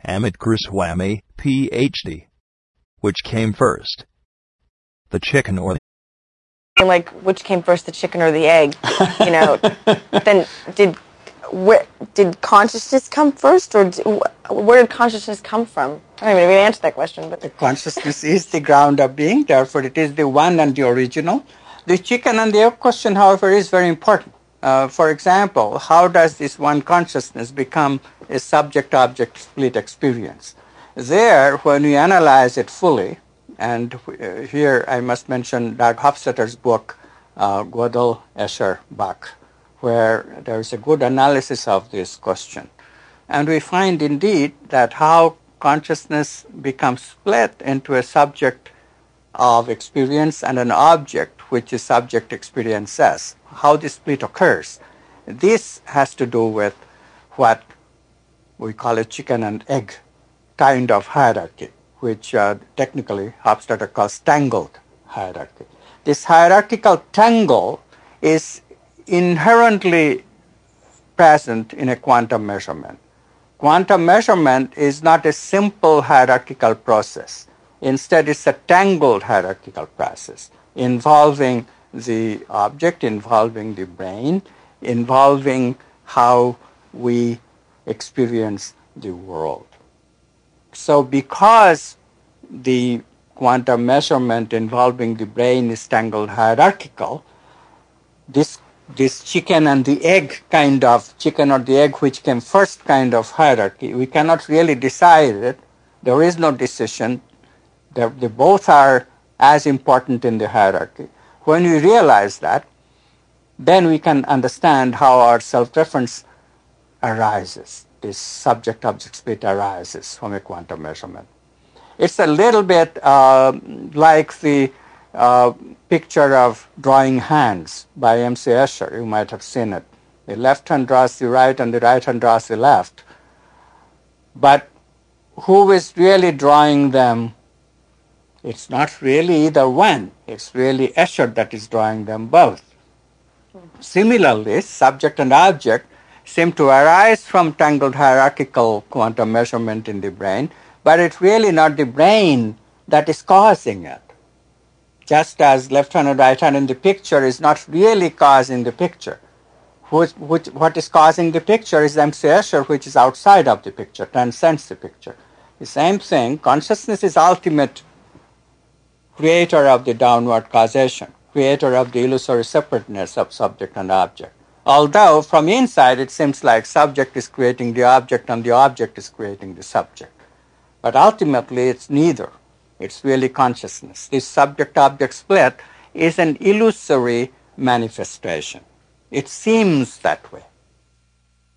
Amit Goswami, Ph.D. Which came first, the chicken or the... Like, which came first, the chicken or the egg? Then did consciousness come first, or where did consciousness come from? I don't even know if you answered that question, but the consciousness is the ground of being, therefore it is the one and the original. The chicken and the egg question, however, is very important. For example, how does this one consciousness become a subject-object split experience? There, when we analyze it fully, and here I must mention Dag Hofstadter's book, Gödel, Escher, Bach, where there is a good analysis of this question. And we find indeed that how consciousness becomes split into a subject of experience and an object which is subject experiences, how this split occurs. This has to do with what we call a chicken and egg kind of hierarchy, which technically Hofstadter calls tangled hierarchy. This hierarchical tangle is inherently present in a quantum measurement. Quantum measurement is not a simple hierarchical process. Instead, it's a tangled hierarchical process involving the object, involving the brain, involving how we experience the world. So because the quantum measurement involving the brain is tangled hierarchical, this chicken and the egg kind of, chicken or the egg which came first kind of hierarchy, we cannot really decide it. There is no decision. They both are as important in the hierarchy. When we realize that, then we can understand how our self-reference arises. This subject-object split arises from a quantum measurement. It's a little bit like the picture of drawing hands by M.C. Escher. You might have seen it. The left hand draws the right and the right hand draws the left. But who is really drawing them? It's not really either one. It's really Escher that is drawing them both. Similarly, subject and object seem to arise from tangled hierarchical quantum measurement in the brain, but it's really not the brain that is causing it. Just as left hand and right hand in the picture is not really causing the picture. What is causing the picture is M.C. Escher, which is outside of the picture, transcends the picture. The same thing, consciousness is ultimate creator of the downward causation, creator of the illusory separateness of subject and object. Although from inside it seems like subject is creating the object and the object is creating the subject. But ultimately it's neither. It's really consciousness. This subject-object split is an illusory manifestation. It seems that way.